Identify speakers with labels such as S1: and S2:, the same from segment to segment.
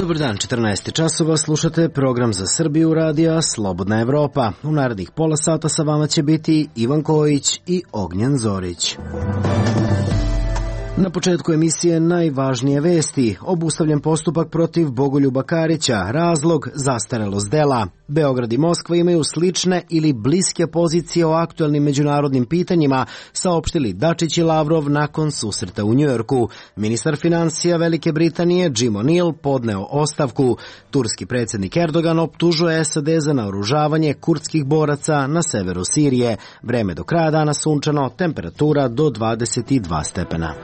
S1: Dobar dan, 14 časova, slušate program za Srbiju radija Slobodna Evropa. U narednih pola sata sa vama će biti Ivan Kojić i Ognjen Zorić. Na početku emisije najvažnije vesti. Obustavljen postupak protiv Bogoljuba Karića, razlog zastarelost dela. Beograd i Moskva imaju slične ili bliske pozicije o aktuelnim međunarodnim pitanjima, saopštili Dačić i Lavrov nakon susreta u Njujorku. Ministar finansija Velike Britanije Jim O'Neill podneo ostavku. Turski predsjednik Erdogan optužuje SAD za naoružavanje kurdskih boraca na severu Sirije. Vreme do kraja dana sunčano, temperatura do 22 stepena.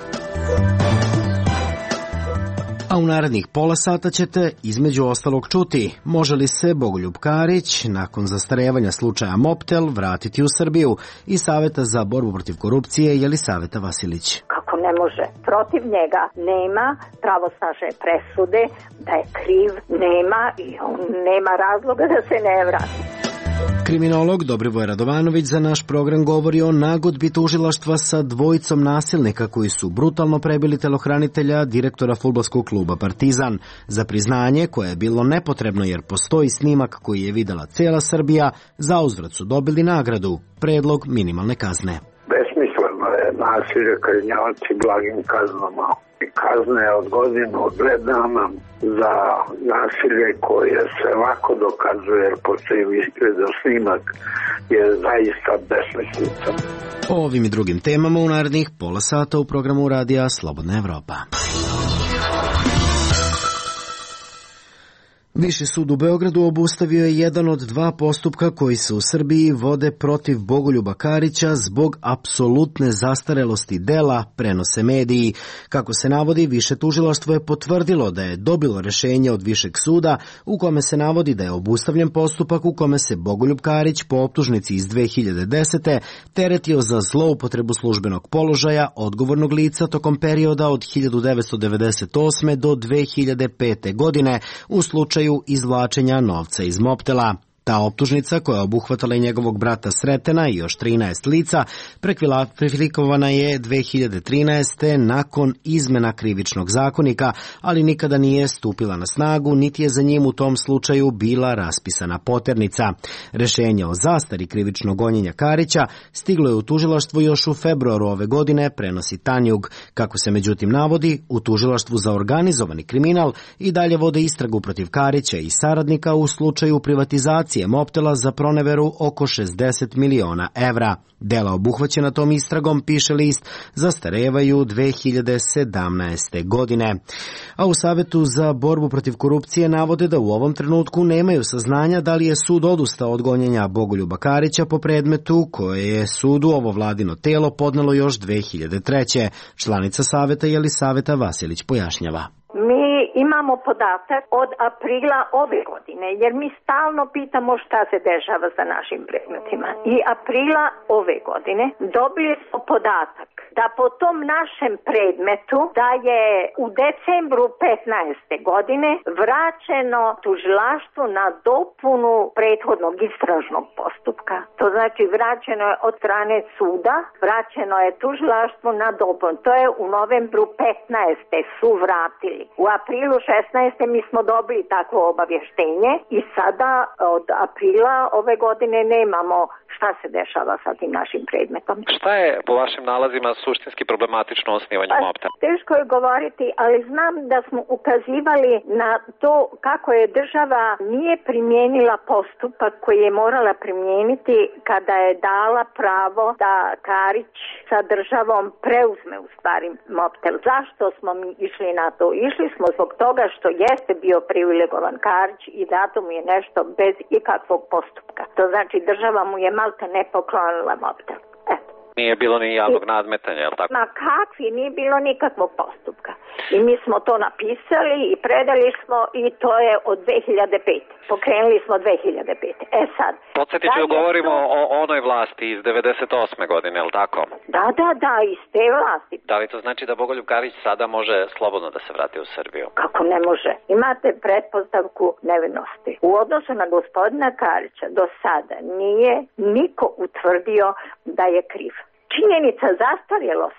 S1: A u narednih pola sata ćete između ostalog čuti može li se Bogoljub Karić nakon zastarevanja slučaja Mobtel vratiti u Srbiju i Saveta za borbu protiv korupcije Jelisaveta Vasilić.
S2: Kako ne može? Protiv njega nema pravosnažne presude da je kriv, nema i on nema razloga da se ne vrati.
S1: Kriminolog Dobrivoje Radovanović za naš program govori o nagodbi tužilaštva sa dvojicom nasilnika koji su brutalno prebili telohranitelja direktora fudbalskog kluba Partizan. Za priznanje, koje je bilo nepotrebno jer postoji snimak koji je videla cela Srbija, zauzvrat su dobili nagradu, predlog minimalne kazne.
S3: Besmisleno je nasilje kažnjavati blagim kaznama. Kazne od godinu dana za nasilje koje se lako dokazuje jer postoji snimak je zaista besmislica.
S1: O ovim i drugim temama u narednih pola sata u programu radija Slobodna Evropa. Viši sud u Beogradu obustavio je jedan od dva postupka koji se u Srbiji vode protiv Bogoljuba Karića zbog apsolutne zastarelosti dela, prenose mediji. Kako se navodi, više tužilaštvo je potvrdilo da je dobilo rešenje od višeg suda u kome se navodi da je obustavljen postupak u kome se Bogoljub Karić po optužnici iz 2010. teretio za zloupotrebu službenog položaja odgovornog lica tokom perioda od 1998. do 2005. godine u slučaju izvlačenja novca iz Mobtela. Ta optužnica, koja je obuhvatala i njegovog brata Sretena i još 13 lica, prekvalifikovana je 2013. nakon izmena krivičnog zakonika, ali nikada nije stupila na snagu, niti je za njim u tom slučaju bila raspisana poternica. Rešenje o zastari krivičnog gonjenja Karića stiglo je u tužilaštvu još u februaru ove godine, prenosi Tanjug. Kako se međutim navodi, u tužilaštvu za organizovani kriminal i dalje vode istragu protiv Karića i saradnika u slučaju privatizacije Mobtela za proneveru oko 60 miliona evra. Dela obuhvaćena tom istragom, piše list, zastarevaju 2017. godine. A u Savetu za borbu protiv korupcije navode da u ovom trenutku nemaju saznanja da li je sud odustao od gonjenja Bogoljuba Karića po predmetu koje je sudu ovo vladino telo podnelo još 2003. Članica Saveta Jelisaveta Vasilić pojašnjava.
S2: Mi imamo podatak od aprila ove godine, jer mi stalno pitamo šta se dešava sa našim predmetima. I aprila ove godine dobili smo podatak da po tom našem predmetu da je u decembru 15. godine vraćeno tužilaštvu na dopunu prethodnog istražnog postupka. To znači vraćeno je od strane suda, vraćeno je tužilaštvu na dopunu. To je u novembru 15. su vratili. U aprilu 16. mi smo dobili takvo obavještenje i sada od aprila ove godine nemamo šta se dešava sa tim našim predmetom.
S4: Šta je po vašim nalazima suštinski problematično osnivanje Mobtela?
S2: Teško je govoriti, ali znam da smo ukazivali na to kako je država nije primijenila postupak koji je morala primijeniti kada je dala pravo da Karić sa državom preuzme u stvari Mobtel. Zašto smo mi išli na to? Išli smo zbog toga što jeste bio privilegovan Karić i zato mu je nešto bez ikakvog postupka. To znači država mu je malte ne poklonila Mobtel.
S4: Nije bilo ni javnog nadmetanja, je li tako?
S2: Ma kakvi, nije bilo nikakvog postupka. I mi smo to napisali i predali smo i to je od 2005. Pokrenuli smo 2005. Sad.
S4: Podsjetit ću, govorimo o onoj vlasti iz 98. godine, je li tako?
S2: Da, iz te vlasti.
S4: Da li to znači da Bogoljub Karić sada može slobodno da se vrati u Srbiju?
S2: Kako ne može? Imate pretpostavku nevinosti. U odnosu na gospodina Karića do sada nije niko utvrdio da je kriv. Činjenica zastarjelosti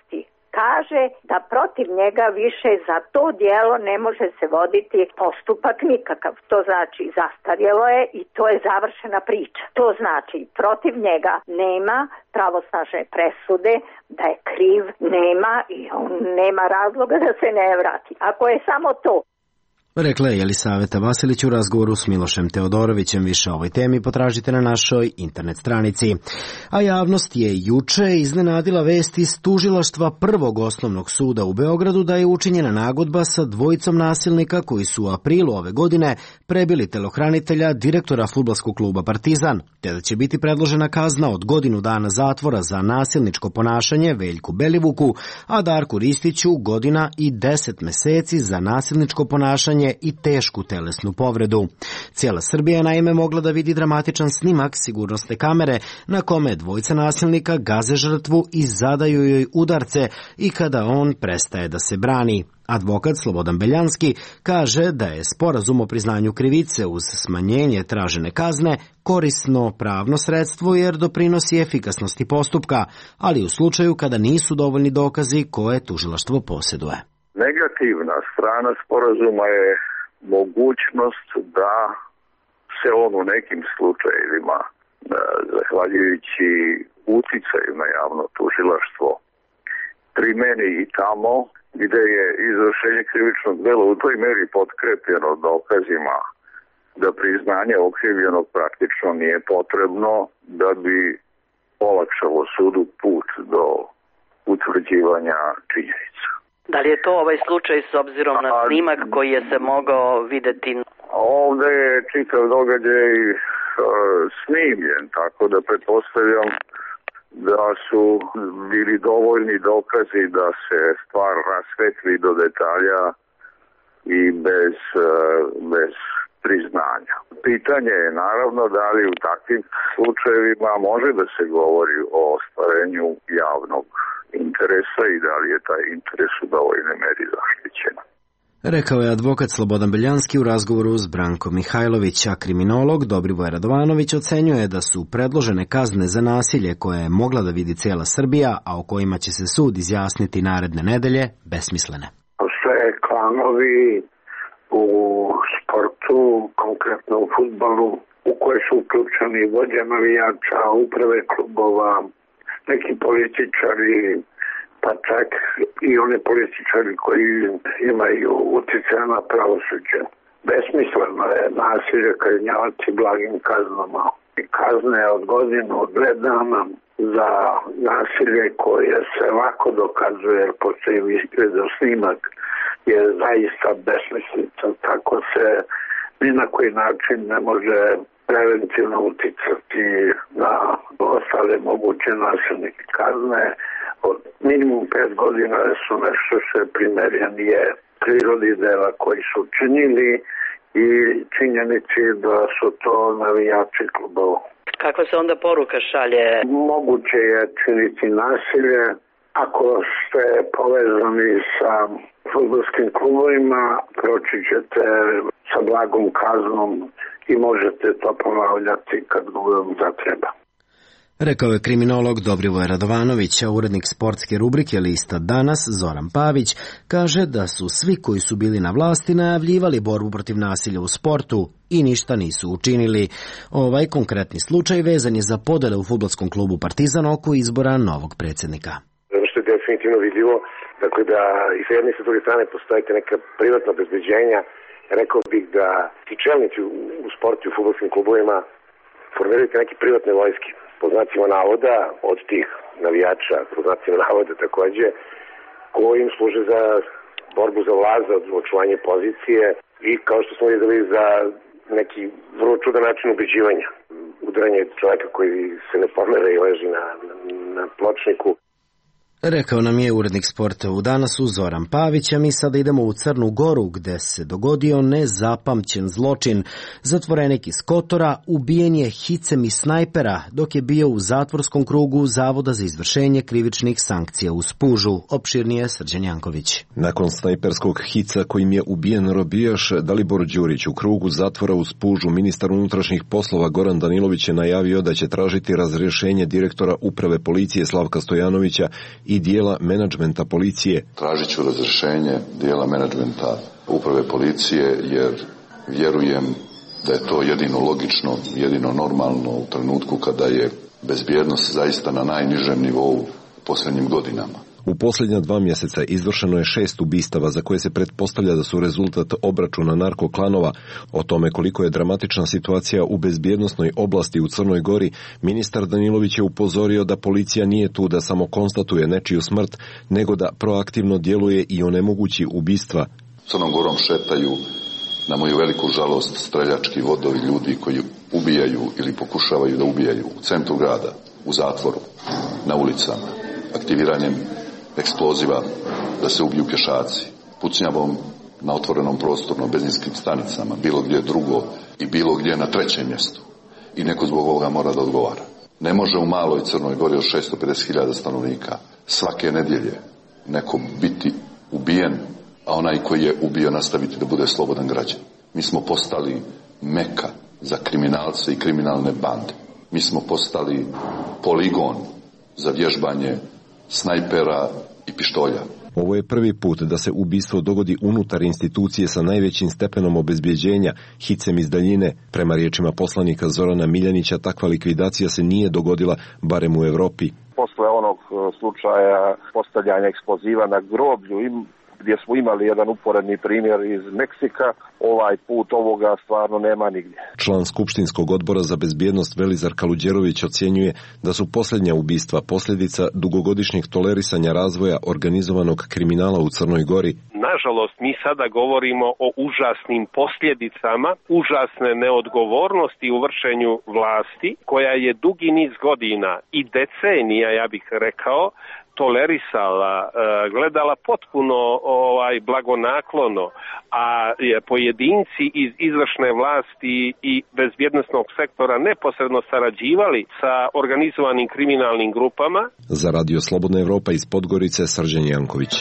S2: kaže da protiv njega više za to djelo ne može se voditi postupak nikakav. To znači zastarjelo je i to je završena priča. To znači protiv njega nema pravosnažne presude, da je kriv nema i on nema razloga da se ne vrati. Ako je samo to.
S1: Rekla je Jelisaveta Vasilić u razgovoru s Milošem Teodorovićem. Više o ovoj temi potražite na našoj internet stranici. A javnost je juče iznenadila vest iz tužilaštva Prvog osnovnog suda u Beogradu da je učinjena nagodba sa dvojicom nasilnika koji su u aprilu ove godine prebili telohranitelja direktora fudbalskog kluba Partizan, te da će biti predložena kazna od 1 godinu dana zatvora za nasilničko ponašanje Veljku Belivuku, a Darku Ristiću 1 godina i 10 meseci za nasilničko ponašanje i tešku telesnu povredu. Cijela Srbija je naime mogla da vidi dramatičan snimak sigurnosne kamere na kome dvojica nasilnika gaze žrtvu i zadaju joj udarce i kada on prestaje da se brani. Advokat Slobodan Beljanski kaže da je sporazum o priznanju krivice uz smanjenje tražene kazne korisno pravno sredstvo jer doprinosi efikasnosti postupka, ali u slučaju kada nisu dovoljni dokazi koje tužilaštvo posjeduje.
S3: Negativna strana sporazuma je mogućnost da se on u nekim slučajevima, zahvaljujući uticaju na javno tužilaštvo, primeni i tamo gde je izvršenje krivičnog dela u toj meri potkrepljeno dokazima da priznanje okrivljenog praktično nije potrebno da bi olakšalo sudu put do utvrđivanja činjenica.
S5: Da li je to ovaj slučaj s obzirom na snimak koji je se mogao videti?
S3: Ovde je čitav događaj snimljen, tako da pretpostavljam da su bili dovoljni dokazi da se stvar rasvetli do detalja i bez priznanja. Pitanje je naravno da li u takvim slučajevima može da se govori o ostvarenju javnog interesa i da li je taj interes u dovoljnoj meri zaštićen.
S1: Rekao je advokat Slobodan Beljanski u razgovoru s Brankom Mihajlović, a kriminolog Dobrivoje Radovanović ocenjuje da su predložene kazne za nasilje koje je mogla da vidi cijela Srbija, a o kojima će se sud izjasniti naredne nedelje, besmislene.
S3: Postoje klanovi u sportu, konkretno u fudbalu, u koje su uključeni vođe navijača, uprave klubova, neki političari, pa čak i one političari koji imaju utjecaj na pravosuđe. Besmisleno je nasilje kažnjavati blagim kaznama. Kazne od 1 godinu, 2 dana za nasilje koje se lako dokazuje, jer postoji video snimak, je zaista besmislica. Tako se ni na koji način ne može preventivno uticati na ostale moguće nasilnike. Kazne od minimum 5 godina su nešto što je primerjenije prirodi dela koji su činili i činjenici da su to navijači klubova.
S5: Kakva se onda poruka šalje?
S3: Moguće je činiti nasilje ako ste povezani sa fudbalskim klubovima, proći ćete sa blagom kaznom i možete to ponavljati kad vam zatreba.
S1: Rekao je kriminolog Dobrivoje Radovanović, a urednik sportske rubrike lista Danas, Zoran Pavić, kaže da su svi koji su bili na vlasti najavljivali borbu protiv nasilja u sportu i ništa nisu učinili. Ovaj konkretni slučaj vezan je za podele u fudbalskom klubu Partizan oko izbora novog predsjednika.
S6: Ono što je definitivno vidljivo, dakle da i sa jedne i sa druge strane postoje neka privatna obezbeđenja. Rekao bih da ti čelnici u sportu i u fudbalskim klubovima formiraju neke privatne vojske, po znacima navoda, od tih navijača, po znacima navoda takođe, koji im služe za borbu za vlast, za očuvanje pozicije i kao što smo videli za neki vrlo čudan način ubeđivanja. Udaranje čovjeka koji se ne pomera i leži na pločniku.
S1: Rekao nam je urednik sporta u Danasu Zoran Pavić, a mi sada idemo u Crnu Goru gde se dogodio nezapamćen zločin. Zatvorenik iz Kotora ubijen je hicem iz snajpera dok je bio u zatvorskom krugu Zavoda za izvršenje krivičnih sankcija u Spužu. Opširnije Srđan Janković.
S7: Nakon snajperskog hica kojim je ubijen robijaš Dalibor Đurić u krugu zatvora u Spužu, ministar unutrašnjih poslova Goran Danilović je najavio da će tražiti razrješenje direktora uprave policije Slavka Stojanovića i dijela menadžmenta policije.
S8: Tražit ću razrješenje dijela menadžmenta uprave policije jer vjerujem da je to jedino logično, jedino normalno u trenutku kada je bezbjednost zaista na najnižem nivou u posljednjim godinama.
S7: U posljednja 2 mjeseca izvršeno je 6 ubistava za koje se pretpostavlja da su rezultat obračuna narkoklanova. O tome koliko je dramatična situacija u bezbjednosnoj oblasti u Crnoj Gori, ministar Danilović je upozorio da policija nije tu da samo konstatuje nečiju smrt, nego da proaktivno djeluje i onemogući ubistva.
S8: Crnom Gorom šetaju, na moju veliku žalost, streljački vodovi ljudi koji ubijaju ili pokušavaju da ubijaju u centru grada, u zatvoru, na ulicama, aktiviranjem eksploziva da se ubiju pješaci, pucnjavom na otvorenom prostoru, na benzinskim stanicama, bilo gdje drugo i bilo gdje na 3. mjestu. I neko zbog ovoga mora da odgovara. Ne može u maloj Crnoj Gori od 650.000 stanovnika svake nedjelje neko biti ubijen, a onaj koji je ubio nastaviti da bude slobodan građan. Mi smo postali meka za kriminalce i kriminalne bande. Mi smo postali poligon za vježbanje snajpera i pištolja.
S7: Ovo je prvi put da se ubistvo dogodi unutar institucije sa najvećim stepenom obezbjeđenja, hicem iz daljine. Prema riječima poslanika Zorana Miljanića, takva likvidacija se nije dogodila, barem u Europi.
S9: Posle onog slučaja postavljanja eksploziva na groblju, gdje smo imali jedan uporedni primjer iz Meksika, ovaj put ovoga stvarno nema nigdje.
S7: Član Skupštinskog odbora za bezbjednost Velizar Kaluđerović ocjenjuje da su posljednja ubistva posljedica dugogodišnjeg tolerisanja razvoja organizovanog kriminala u Crnoj Gori.
S9: Nažalost, mi sada govorimo o užasnim posljedicama, užasne neodgovornosti u vršenju vlasti, koja je dugi niz godina i decenija, ja bih rekao, tolerisala, gledala potpuno blagonaklono, a pojedinci iz izvršne vlasti i bezbjednosnog sektora neposredno sarađivali sa organizovanim kriminalnim grupama.
S7: Za Radio Slobodna Evropa iz Podgorice, Srđan Janković.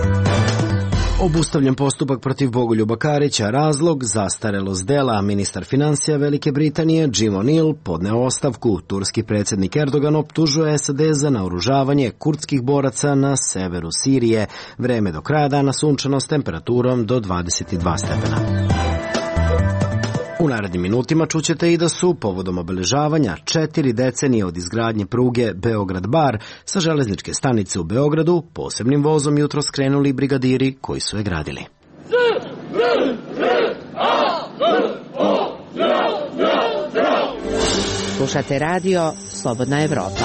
S1: Obustavljen postupak protiv Bogoljuba Karića, razlog zastarelost dela. Ministar financija Velike Britanije Jim O'Neill podneo ostavku. Turski predsjednik Erdogan optužuje SAD za naoružavanje kurdskih boraca na severu Sirije. Vreme do kraja dana sunčano s temperaturom do 22 stepena. U narednim minutima čućete i da su povodom obeležavanja 4 decenije od izgradnje pruge Beograd-Bar sa železničke stanice u Beogradu posebnim vozom jutro skrenuli brigadiri koji su je gradili.
S10: Slušate radio Slobodna Evropa.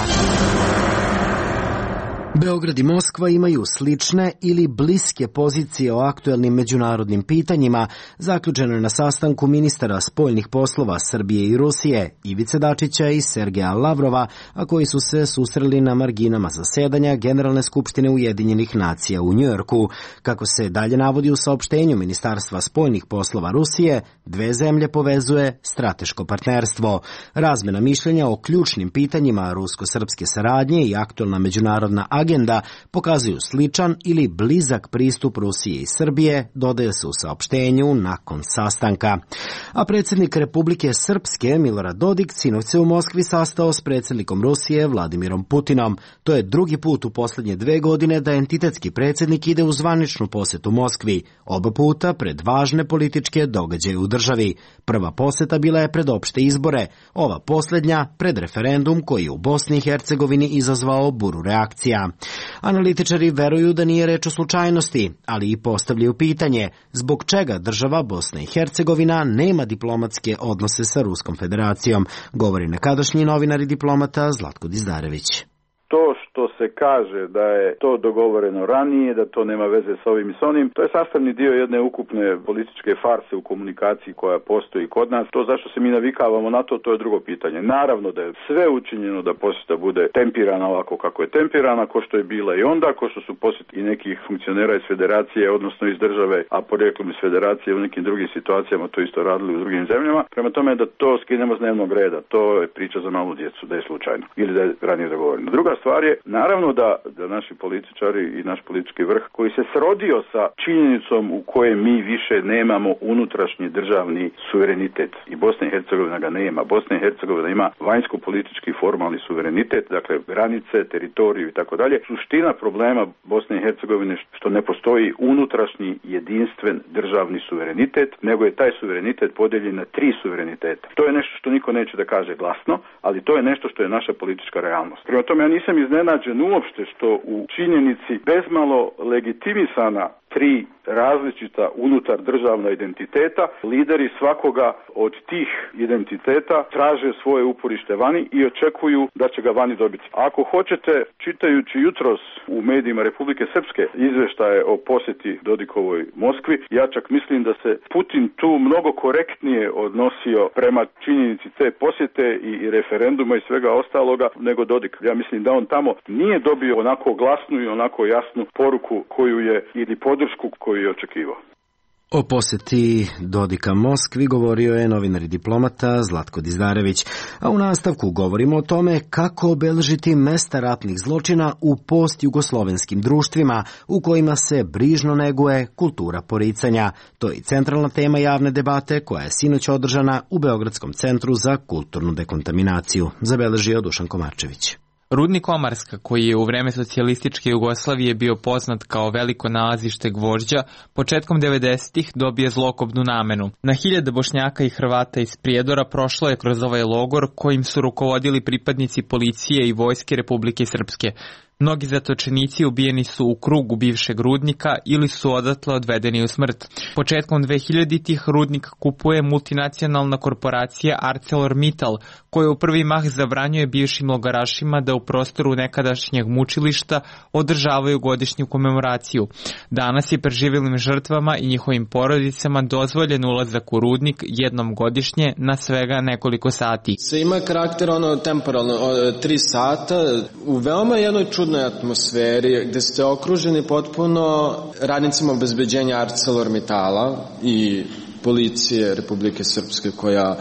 S1: Beograd i Moskva imaju slične ili bliske pozicije o aktuelnim međunarodnim pitanjima, zaključeno je na sastanku ministara spoljnih poslova Srbije i Rusije, Ivice Dačića i Sergeja Lavrova, a koji su se susreli na marginama zasedanja Generalne skupštine Ujedinjenih nacija u Njujorku. Kako se dalje navodi u saopštenju Ministarstva spoljnih poslova Rusije, dve zemlje povezuje strateško partnerstvo. Razmjena mišljenja o ključnim pitanjima rusko-srpske saradnje i aktuelna međunarodna agenda pokazuju sličan ili blizak pristup Rusije i Srbije, dodaje se u saopštenju nakon sastanka. A predsjednik Republike Srpske Milorad Dodik sinoć se u Moskvi sastao s predsjednikom Rusije Vladimirom Putinom. To je drugi put u posljednje 2 godine da entitetski predsjednik ide u zvaničnu posjetu Moskvi, oba puta pred važne političke događaje u državi. Prva posjeta bila je pred opšte izbore, ova posljednja pred referendum koji je u Bosni i Hercegovini izazvao buru reakcija. Analitičari veruju da nije reč o slučajnosti, ali i postavljaju pitanje zbog čega država Bosna i Hercegovina nema diplomatske odnose sa Ruskom federacijom, govori nekadašnji novinar i diplomata Zlatko Dizdarević.
S11: To što se kaže da je to dogovoreno ranije, da to nema veze s ovim i s onim, to je sastavni dio jedne ukupne političke farse u komunikaciji koja postoji kod nas. To zašto se mi navikavamo na to, to je drugo pitanje. Naravno da je sve učinjeno da posjeta bude tempirana ovako kako je tempirana, ko što je bila i onda, ko što su posjeti i nekih funkcionera iz federacije, odnosno iz države, a porijeklom iz federacije u nekim drugim situacijama to isto radili u drugim zemljama. Prema tome da to skinemo s dnevnog reda, to je priča za malu djecu, da je slučajno ili da je ranije dogovoreno. Druga stvar je naravno da naši političari i naš politički vrh koji se srodio sa činjenicom u kojoj mi više nemamo unutrašnji državni suverenitet i Bosna i Hercegovina ga nema. Bosna i Hercegovina ima vanjsko-politički formalni suverenitet, dakle granice, teritoriju i tako dalje. Suština problema Bosne i Hercegovine što ne postoji unutrašnji jedinstven državni suverenitet, nego je taj suverenitet podijeljen na 3 suvereniteta. To je nešto što niko neće da kaže glasno, ali to je nešto što je naša politička realnost. Prema tome ja nisam iznenađen uopšte što u činjenici bezmalo legitimisana 3 različita unutar državna identiteta, lideri svakoga od tih identiteta traže svoje uporište vani i očekuju da će ga vani dobiti. Ako hoćete, čitajući jutros u medijima Republike Srpske izveštaje o posjeti Dodikovoj Moskvi, ja čak mislim da se Putin tu mnogo korektnije odnosio prema činjenici te posjete i referenduma i svega ostaloga nego Dodik. Ja mislim da on tamo nije dobio onako glasnu i onako jasnu poruku koju je ili podršku koju je očekivao.
S1: O posjeti Dodika Moskvi govorio je novinar i diplomata Zlatko Dizdarević, a u nastavku govorimo o tome kako obeležiti mesta ratnih zločina u postjugoslovenskim društvima u kojima se brižno neguje kultura poricanja. To je i centralna tema javne debate koja je sinoć održana u Beogradskom centru za kulturnu dekontaminaciju, zabeležio Dušan Komarčević.
S12: Rudnik Omarska, koji je u vreme socijalističke Jugoslavije bio poznat kao veliko nalazište gvožđa, početkom 90-ih dobije zlokobnu namenu. Na hiljade Bošnjaka i Hrvata iz Prijedora prošlo je kroz ovaj logor kojim su rukovodili pripadnici policije i vojske Republike Srpske. Mnogi zatočenici ubijeni su u krugu bivšeg rudnika ili su odatle odvedeni u smrt. Početkom 2000-ih rudnik kupuje multinacionalna korporacija ArcelorMittal, koja u prvi mah zabranjuje bivšim logorašima da u prostoru nekadašnjeg mučilišta održavaju godišnju komemoraciju. Danas je preživjelim žrtvama i njihovim porodicama dozvoljen ulazak u rudnik jednom godišnje na svega nekoliko sati.
S13: Sve ima karakter temporalno, 3 sata, u veoma jednoj čudnoj atmosferi gde ste okruženi potpuno radnicima obezbeđenja ArcelorMittala i policije Republike Srpske koja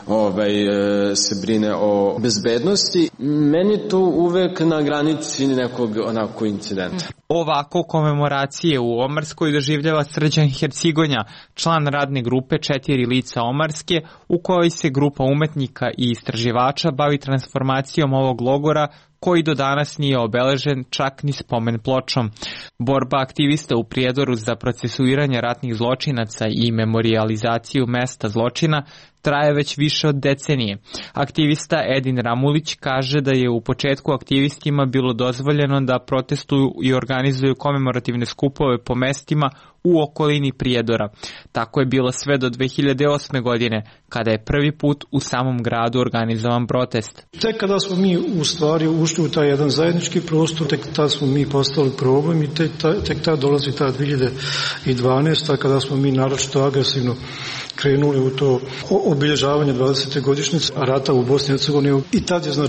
S13: se brine o bezbednosti. Meni to uvek na granici nekog onako incidenta.
S12: Ovako komemoracije u Omarskoj doživljava Srđan Hercigonja, član radne grupe 4 lica Omarske, u kojoj se grupa umetnika i istraživača bavi transformacijom ovog logora koji do danas nije obeležen čak ni spomen pločom. Borba aktivista u Prijedoru za procesuiranje ratnih zločinaca i memorijalizaciju mesta zločina traje već više od decenije. Aktivista Edin Ramulić kaže da je u početku aktivistima bilo dozvoljeno da protestuju i organizuju komemorativne skupove po mestima u okolini Prijedora. Tako je bilo sve do 2008. godine, kada je prvi put u samom gradu organizovan protest.
S14: Tek kada smo mi u stvari ušli u taj jedan zajednički prostor, tek tada smo mi postali problem i tek tada dolazi ta 2012. kada smo mi naročito agresivno krenuli u to obilježavanje 20. godišnjice rata u Bosni i Hercegovini. I tad je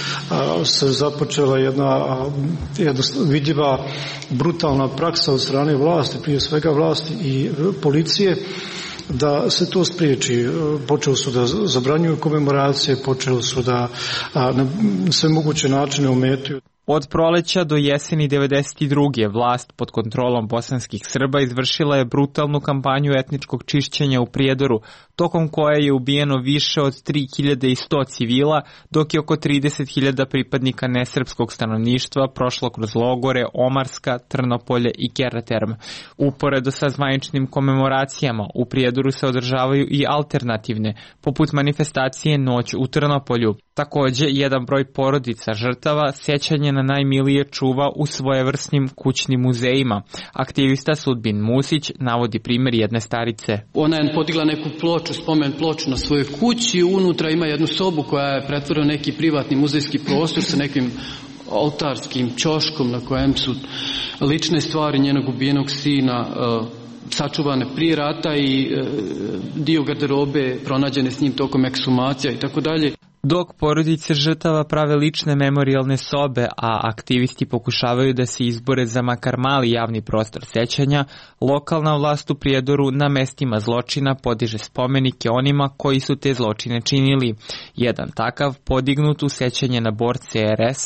S14: se započela jedna vidljiva brutalna praksa od strane vlasti, prije svega vlasti i policije, da se to spriječi. Počeli su da zabranjuju komemoracije, počeli su da na sve moguće načine ometaju.
S12: Od proleća do jeseni 92. vlast pod kontrolom bosanskih Srba izvršila je brutalnu kampanju etničkog čišćenja u Prijedoru, tokom koje je ubijeno više od 3100 civila, dok je oko 30.000 pripadnika nesrpskog stanovništva prošlo kroz logore Omarska, Trnopolje i Keraterm. Uporedo sa zvaničnim komemoracijama u Prijedoru se održavaju i alternativne, poput manifestacije Noć u Trnopolju. Takođe, jedan broj porodica žrtava sjećanje na najmilije čuva u svojevrsnim kućnim muzejima. Aktivista Sudbin Musić navodi primjer jedne starice.
S15: Ona je podigla neku ploču, spomen ploču na svojoj kući, unutra ima jednu sobu koja je pretvorila neki privatni muzejski prostor sa nekim oltarskim ćoškom na kojem su lične stvari njenog ubijenog sina sačuvane prije rata i dio garderobe pronađene s njim tokom ekshumacija i tako dalje.
S12: Dok porodice žrtava prave lične memorijalne sobe, a aktivisti pokušavaju da se izbore za makar mali javni prostor sećanja, lokalna vlast u Prijedoru na mestima zločina podiže spomenike onima koji su te zločine činili. Jedan takav podignut u sećanje na borce RS-a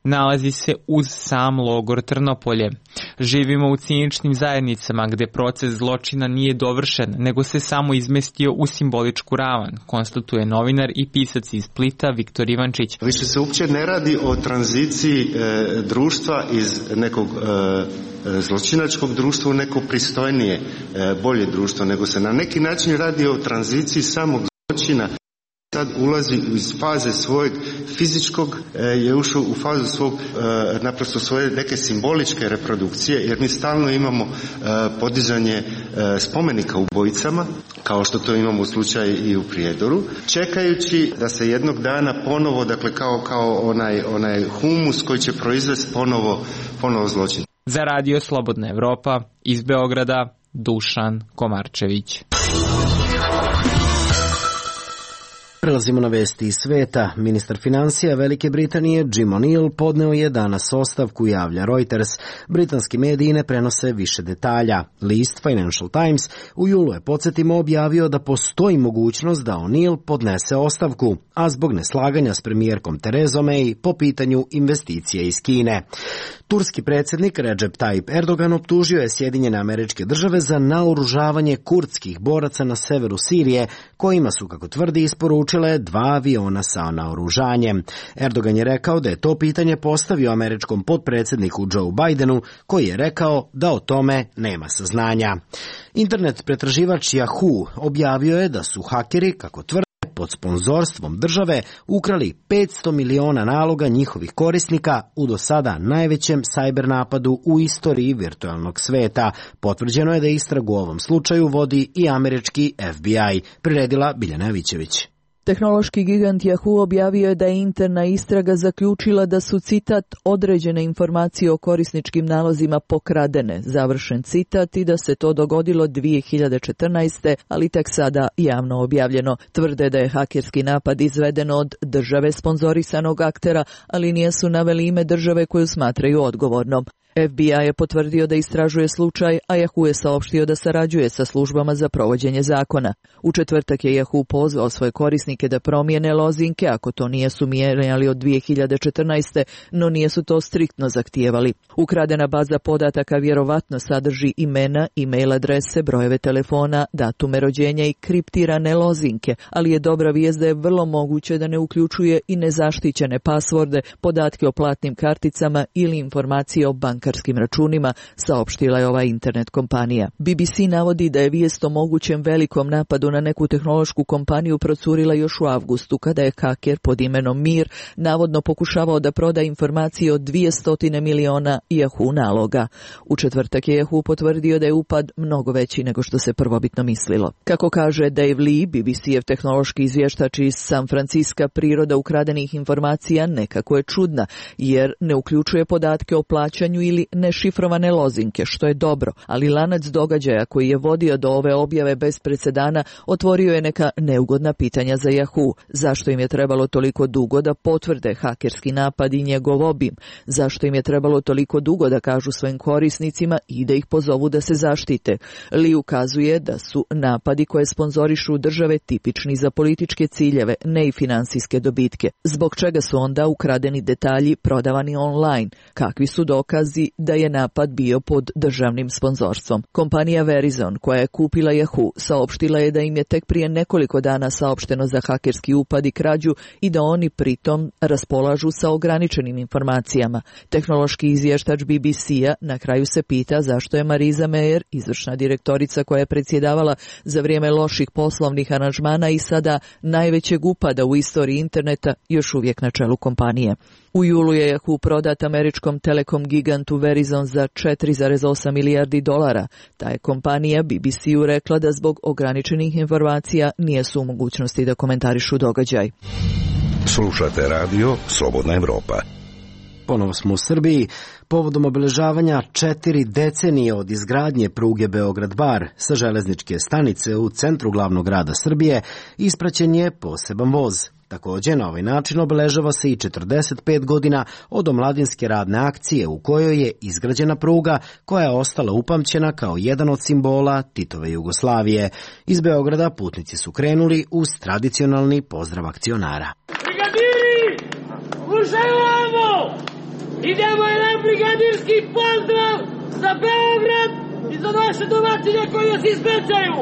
S12: nalazi se uz sam logor Trnopolje. Živimo u ciničnim zajednicama gde proces zločina nije dovršen, nego se samo izmestio u simboličku ravan, konstatuje novinar i pisac iz Splita Viktor Ivančić.
S16: Više se uopće ne radi o tranziciji društva iz nekog zločinačkog društva u neko pristojnije, bolje društvo, nego se na neki način radi o tranziciji samog zločina. Sad ulazi iz faze svojeg fizičkog, je ušao u fazu svog, naprosto svoje neke simboličke reprodukcije, jer mi stalno imamo podizanje spomenika ubojicama, kao što to imamo u slučaju i u Prijedoru, čekajući da se jednog dana ponovo, dakle kao onaj humus koji će proizvesti ponovo zločin.
S12: Za Radio Slobodna Evropa, iz Beograda, Dušan Komarčević.
S1: Prelazimo na vesti iz sveta. Ministar financija Velike Britanije Jim O'Neill podneo je danas ostavku, javlja Reuters. Britanski mediji ne prenose više detalja. List Financial Times u julu je, podsjetimo, objavio da postoji mogućnost da O'Neill podnese ostavku, a zbog neslaganja s premijerkom Terezom May po pitanju investicije iz Kine. Turski predsjednik Recep Tayyip Erdogan optužio je Sjedinjene Američke Države za naoružavanje kurdskih boraca na severu Sirije, kojima su, kako tvrdi, isporučile 2 aviona sa naoružanjem. Erdogan je rekao da je to pitanje postavio američkom potpredsjedniku Joe Bidenu, koji je rekao da o tome nema saznanja. Internet pretraživač Yahoo objavio je da su hakeri, kako tvrdi, pod sponzorstvom države ukrali 500 miliona naloga njihovih korisnika u do sada najvećem sajber napadu u istoriji virtualnog sveta. Potvrđeno je da istragu u ovom slučaju vodi i američki FBI, priredila Biljana Vićević.
S17: Tehnološki gigant Yahoo objavio je da je interna istraga zaključila da su, citat, određene informacije o korisničkim nalozima pokradene, završen citat, i da se to dogodilo 2014. ali tek sada javno objavljeno. Tvrde da je hakerski napad izveden od države sponzorisanog aktera, ali nisu naveli ime države koju smatraju odgovornom. FBI je potvrdio da istražuje slučaj, a Yahoo je saopštio da sarađuje sa službama za provođenje zakona. U četvrtak je Yahoo pozvao svoje korisnike da promijene lozinke ako to nisu mijenjali od 2014. no nisu to striktno zahtijevali. Ukradena baza podataka vjerovatno sadrži imena, e-mail adrese, brojeve telefona, datume rođenja i kriptirane lozinke, ali je dobra vijest da je vrlo moguće da ne uključuje i nezaštićene pasvorde, podatke o platnim karticama ili informacije o bankarskim računima, saopštila je ova internet kompanija. BBC navodi da je vijest o mogućem velikom napadu na neku tehnološku kompaniju procurila još u avgustu, kada je haker pod imenom Mir navodno pokušavao da proda informacije od 200 miliona Yahoo naloga. U četvrtak je Yahoo potvrdio da je upad mnogo veći nego što se prvobitno mislilo. Kako kaže Dave Lee, BBC-ev tehnološki izvještač iz San Francisca, priroda ukradenih informacija nekako je čudna, jer ne uključuje podatke o plaćanju ili nešifrovane lozinke, što je dobro, ali lanac događaja koji je vodio do ove objave bez presedana otvorio je neka neugodna pitanja za Yahoo. Zašto im je trebalo toliko dugo da potvrde hakerski napad i njegov obim? Zašto im je trebalo toliko dugo da kažu svojim korisnicima i da ih pozovu da se zaštite? Li ukazuje da su napadi koje sponzorišu države tipični za političke ciljeve, ne i finansijske dobitke. Zbog čega su onda ukradeni detalji prodavani online? Kakvi su dokazi da je napad bio pod državnim sponzorstvom? Kompanija Verizon, koja je kupila Yahoo, saopštila je da im je tek prije nekoliko dana saopšteno za hakerski upad i krađu i da oni pritom raspolažu sa ograničenim informacijama. Tehnološki izvještač BBC-a na kraju se pita zašto je Marisa Mayer, izvršna direktorica koja je predsjedavala za vrijeme loših poslovnih aranžmana i sada najvećeg upada u istoriji interneta, još uvijek na čelu kompanije. U julu je Yahoo prodat američkom telekom gigantu Verizon za $4,8 milijardi. Ta je kompanija BBC-u rekla da zbog ograničenih informacija nije su u mogućnosti da komentarišu događaj.
S18: Slušate radio Slobodna Evropa.
S1: Ponovo smo u Srbiji. Povodom obeležavanja 4 decenije od izgradnje pruge Beograd-Bar sa železničke stanice u centru glavnog grada Srbije ispraćen je poseban voz. Također, na ovaj način obeležava se i 45 godina od omladinske radne akcije u kojoj je izgrađena pruga koja je ostala upamćena kao jedan od simbola Titove Jugoslavije. Iz Beograda putnici su krenuli uz tradicionalni pozdrav akcionara.
S19: Brigadiri! Slušaj ovamo! Idemo jedan brigadirski pozdrav za Beograd i za naše domaćine koji nas ispećaju.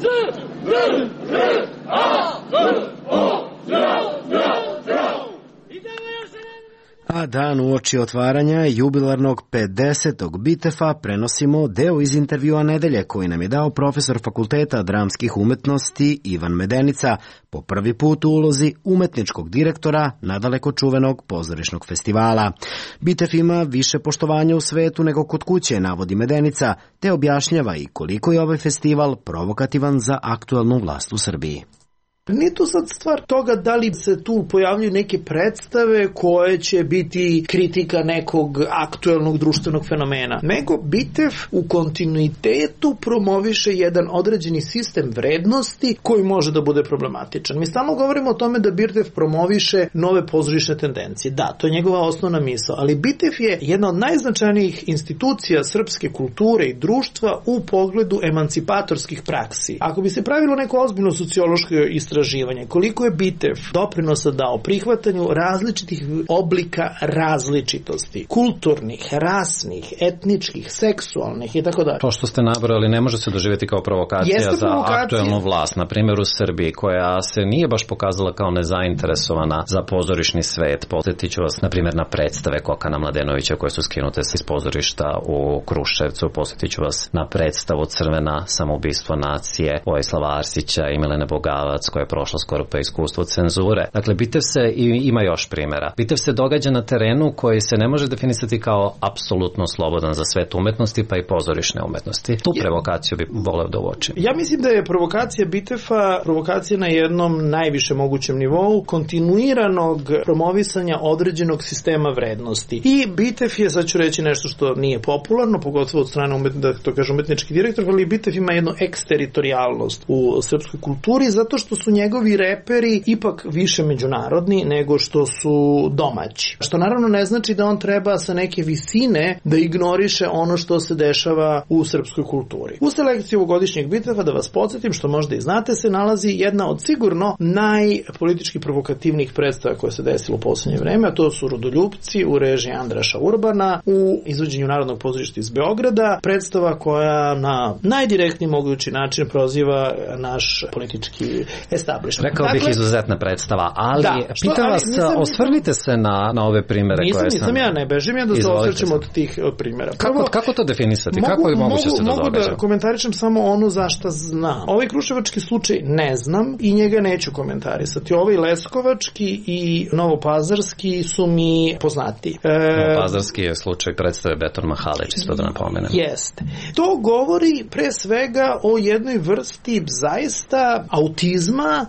S1: A dan uoči otvaranja jubilarnog 50. Bitefa prenosimo deo iz intervjua nedelje koji nam je dao profesor Fakulteta dramskih umetnosti Ivan Medenica, po prvi put u ulozi umetničkog direktora nadaleko čuvenog pozorišnog festivala. Bitef ima više poštovanja u svetu nego kod kuće, navodi Medenica, te objašnjava i koliko je ovaj festival provokativan za aktuelnu vlast u Srbiji.
S20: Nije to sad stvar toga da li se tu pojavljuju neke predstave koje će biti kritika nekog aktuelnog društvenog fenomena, nego Bitef u kontinuitetu promoviše jedan određeni sistem vrednosti koji može da bude problematičan. Mi stalno govorimo o tome da Bitef promoviše nove pozorišne tendencije. Da, to je njegova osnovna misao, ali Bitef je jedna od najznačajnijih institucija srpske kulture i društva u pogledu emancipatorskih praksi. Ako bi se pravilo neko ozbiljno sociološko istraživanje koliko je Bitef doprinosa dao prihvatanju različitih oblika različitosti, kulturnih, rasnih, etničkih, seksualnih i tako dalje.
S21: To što ste nabrali ne može se doživjeti kao provokacija za aktuelnu vlast, na primjer u Srbiji, koja se nije baš pokazala kao nezainteresovana za pozorišni svet. Podsjetit ću vas, na primjer, na predstave Kokana Mladenovića koje su skinute iz pozorišta u Kruševcu. Podsjetit ću vas na predstavu Crvena samoubistvo nacije Vojislava Arsića i Milene Bogavac, koja je prošlo skoro pa iskustvo cenzure. Dakle, Bitev se, i ima još primjera, Bitev se događa na terenu koji se ne može definisati kao apsolutno slobodan za svet umetnosti, pa i pozorišne umetnosti. Tu provokaciju bi voleo da uočim.
S20: Ja mislim da je provokacija Bitefa provokacija na jednom najviše mogućem nivou kontinuiranog promovisanja određenog sistema vrednosti. I Bitef je, sad ću reći nešto što nije popularno, pogotovo od strane da to kaže umetnički direktor, ali Bitef ima jednu eksteritorijalnost u srpskoj kulturi, zato što su njegovi reperi ipak više međunarodni nego što su domaći. Što naravno ne znači da on treba sa neke visine da ignoriše ono što se dešava u srpskoj kulturi. U selekciji ovogodišnjeg Bitefa, da vas podsjetim, što možda i znate, se nalazi jedna od sigurno najpolitički provokativnijih predstava koje se desilo u poslednje vreme, a to su Rodoljupci u režiji Andraša Urbana u izvođenju Narodnog pozorišta iz Beograda, predstava koja na najdirektniji mogući način proziva naš politički establishment.
S21: Rekao bih izuzetna predstava, ali pitam vas, osvrnite se na ove primere koje sam...
S20: Nisam ja, ne bežim ja da se osvrćem od tih primjera.
S21: Kako to definisati? Kako je moguće se to događa?
S20: Mogu da komentarišem samo ono za šta znam. Ovaj kruševački slučaj ne znam i njega neću komentarisati. Ovaj leskovački i novopazarski su mi poznati.
S21: Novopazarski je slučaj predstave Beton Mahalić, isto da napomenem.
S20: Jeste. To govori pre svega o jednoj vrsti zaista autizma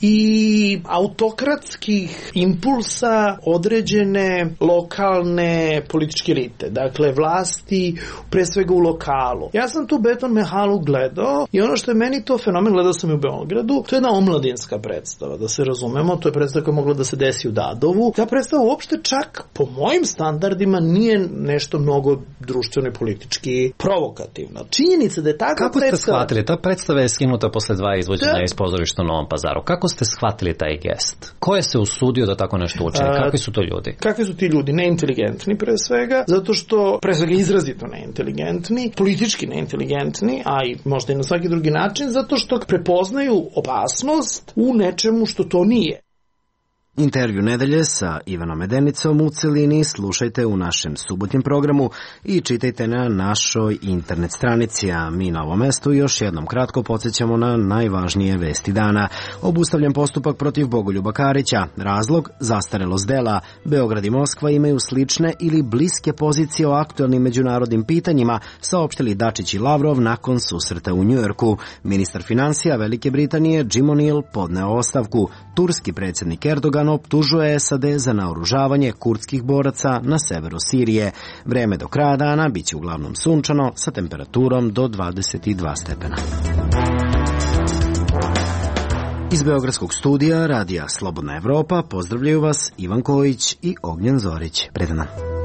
S20: i autokratskih impulsa određene lokalne političke elite. Dakle, vlasti pre svega u lokalu. Ja sam tu Beton Mahalu gledao i ono što je meni to fenomen, gledao sam i u Beogradu, to je jedna omladinska predstava, da se razumemo, to je predstava koja mogla da se desi u Dadovu. Ta predstava uopšte čak po mojim standardima nije nešto mnogo društveno i politički provokativna. Činjenica da je takva
S21: Kako
S20: predstava...
S21: ste shvatili? Ta predstava je skinuta posle 2 izvođenja iz pozorišta u Novom Pazaru. Kako ste shvatili taj gest? Ko je se usudio da tako nešto učini? Kakvi su to ljudi?
S20: Kakvi su ti ljudi? Neinteligentni pre svega, zato što pre svega izrazito neinteligentni, politički neinteligentni, a i možda i na svaki drugi način, zato što prepoznaju opasnost u nečemu što to nije.
S1: Intervju nedelje sa Ivanom Medenicom u celini slušajte u našem subotnjem programu i čitajte na našoj internet stranici, a mi na ovom mestu još jednom kratko podsjećamo na najvažnije vesti dana. Obustavljen postupak protiv Bogoljuba Karića. Razlog, zastarelost dela. Beograd i Moskva imaju slične ili bliske pozicije o aktuelnim međunarodnim pitanjima, saopštili Dačić i Lavrov nakon susreta u Njujorku. Ministar finansija Velike Britanije Jim O'Neill podneo ostavku. Turski predsjednik Erdogan optužuje SAD za naoružavanje kurdskih boraca na severu Sirije. Vreme do kraja dana biće uglavnom sunčano sa temperaturom do 22 stepena. Iz Beogradskog studija Radija Slobodna Evropa pozdravljaju vas Ivan Kojić i Ognjen Zorić. Predan.